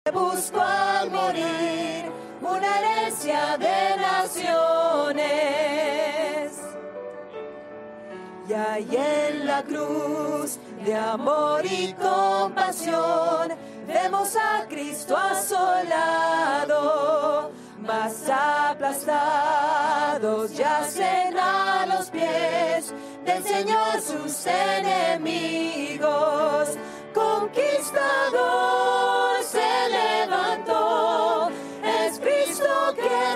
buscó al morir una herencia de naciones. Y ahí en la cruz de amor y compasión vemos a Cristo asolado, mas aplastados yacen a los pies del Señor sus enemigos. Conquistador se levantó, es Cristo que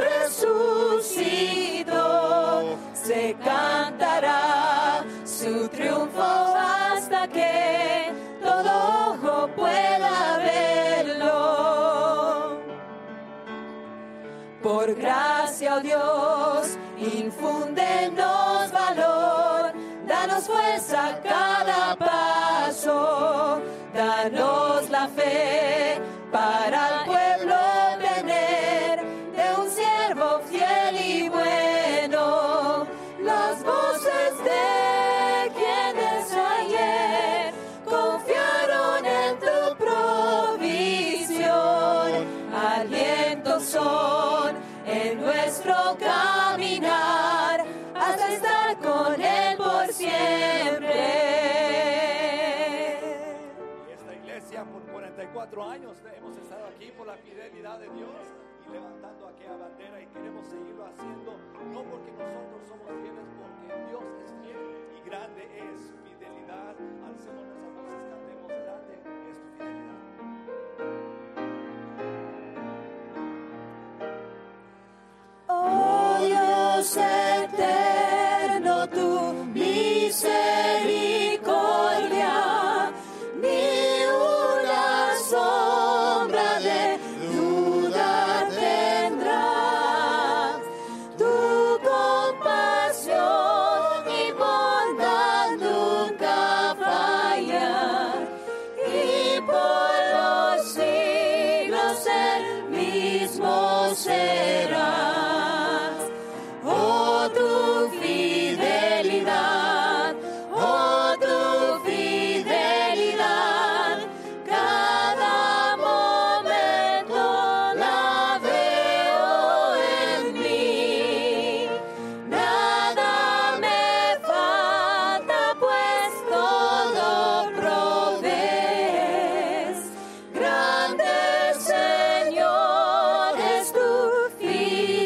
resucitó. Se cantará su triunfo hasta que todo ojo pueda verlo. Por gracia, oh Dios, infúndenos valor, danos fuerza a cada paso, danos la fe para el pueblo tener de un siervo fiel y bueno. Las voces de quienes ayer confiaron en tu provisión, alientos son en nuestro caminar hasta estar con Él por siempre. Y esta iglesia por 44 años hemos estado aquí por la fidelidad de Dios y levantando aquella bandera, y queremos seguirlo haciendo, no porque nosotros somos fieles, porque Dios es fiel y grande es su fidelidad. Alcemos nuestras voces, cantemos, grande es tu fidelidad. Oh Dios eterno, tu misericordia, ni una sombra de duda tendrá. Tu compasión y bondad nunca falla, y por los siglos el mismo serás. Oh, tu fidelidad, oh, tu fidelidad, cada momento la veo en mí. Nada me falta, pues todo provees. Grande, Señor, es tu fidelidad.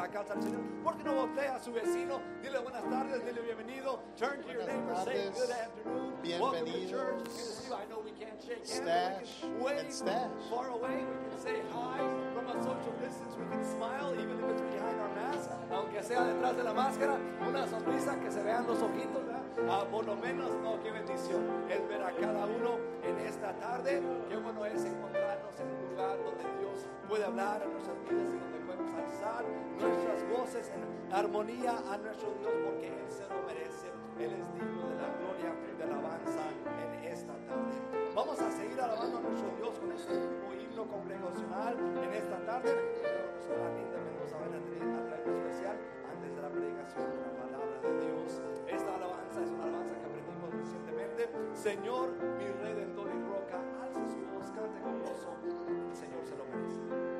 la casa del Señor. ¿Por qué no voltea a su vecino? Dile buenas tardes, dile bienvenido. Turn to your neighbor, say good afternoon. Welcome to church. Good to see you. I know we can't shake hands. We can wave far away. We can say hi from a social distance. We can smile even if it's behind our mask. Aunque sea detrás de la máscara, una sonrisa, que se vean los ojitos, ¿verdad? Por lo menos, no, qué bendición es ver a cada uno en esta tarde. Qué bueno es encontrarnos en un lugar donde Dios puede hablar a nuestras vidas y donde podemos alzar nuestras voces en armonía a nuestro Dios, porque Él se lo merece. Él es digno de la gloria, de alabanza en esta tarde. Vamos a seguir alabando a nuestro Dios con este último himno congregacional en esta tarde. Nuestra linda Mendoza va a traer algo especial antes de la predicación de la palabra de Dios. Esta alabanza es una alabanza que aprendimos recientemente. Señor, mi redentor y roca, alce su voz, cante con gozo. El Señor se lo merece.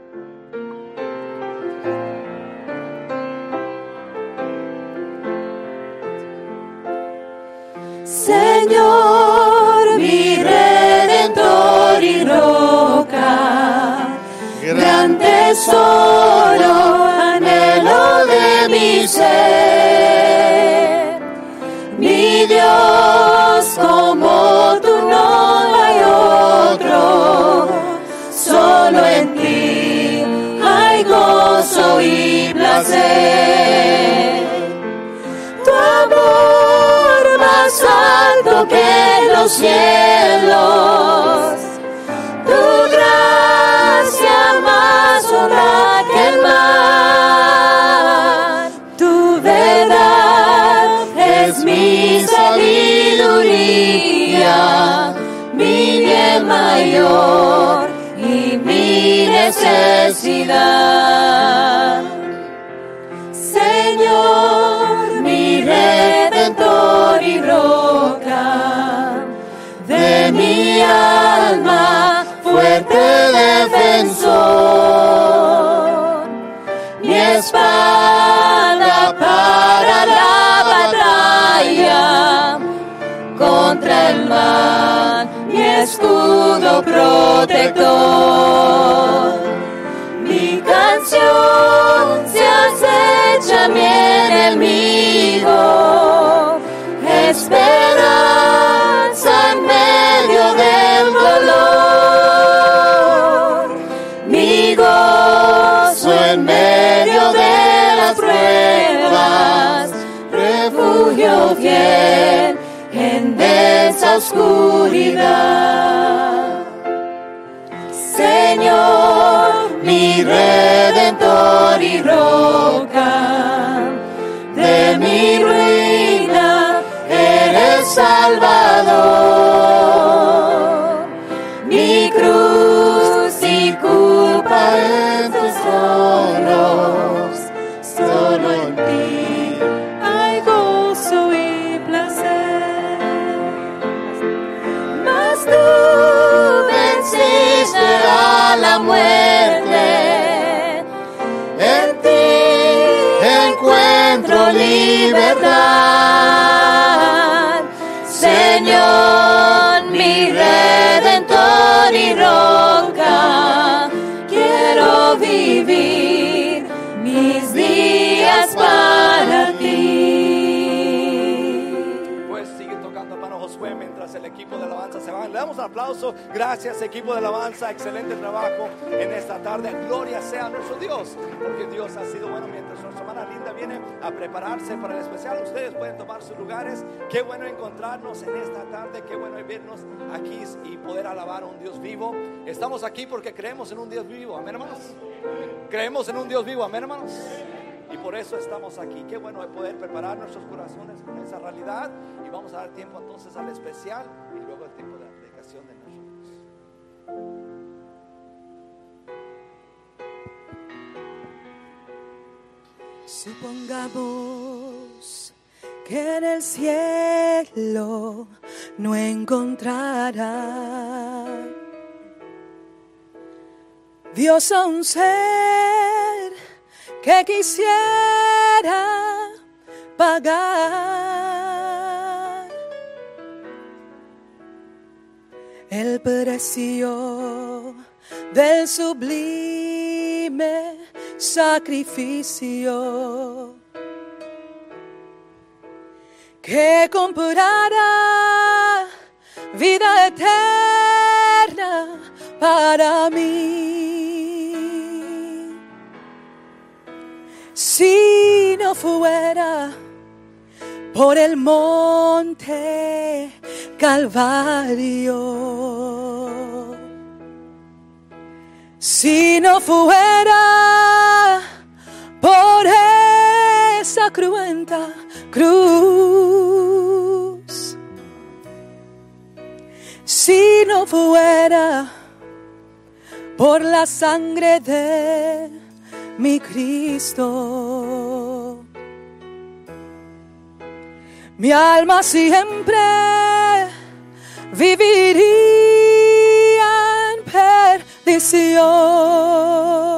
Señor, mi redentor y roca, gran tesoro, anhelo de mi ser. Mi Dios, como tú no hay otro, solo en ti hay gozo y placer. Tu amor más alto que los cielos, tu gracia más honda que el mar, tu verdad es mi sabiduría, mi bien mayor y mi necesidad. Señor, mi redentor y roca, de mi alma fuerte defensor, mi espada para la batalla contra el mal, mi escudo protector. Mi canción se acecha mi enemigo, esperanza en medio del dolor, mi gozo en medio de las pruebas, refugio fiel en densa oscuridad. Señor, mi redentor y roca, de mi ruina eres salvador. Mi cruz y culpa en tus hombros, solo en ti hay gozo y placer. Mas tú venciste a la muerte, en ti encuentro libertad. Señor, mi redentor y roca, quiero vivir mis días para ti. Pues sigue tocando, hermano Josué, mientras el equipo de alabanza se va. Le damos un aplauso. Gracias, equipo de alabanza. Excelente trabajo en esta tarde. Gloria sea a nuestro Dios, porque Dios ha sido bueno. Mientras nuestra hermana Linda viene a prepararse para el especial, ustedes pueden tomar sus lugares. Qué bueno encontrarnos en esta tarde. Qué bueno vernos aquí y poder alabar a un Dios vivo. Estamos aquí porque creemos en un Dios vivo. Amén, hermanos. Creemos en un Dios vivo. Amén, hermanos. Y por eso estamos aquí. Qué bueno es poder preparar nuestros corazones con esa realidad. Y vamos a dar tiempo entonces al especial y luego el tiempo de la predicación de nuestro Dios. Supongamos que en el cielo no encontrará Dios a un ser que quisiera pagar el precio del sublime sacrificio que comprará vida eterna para mí. Si no fuera por el monte Calvario, si no fuera por esa cruenta cruz, si no fuera por la sangre de mi Cristo, mi alma siempre viviría en perdición.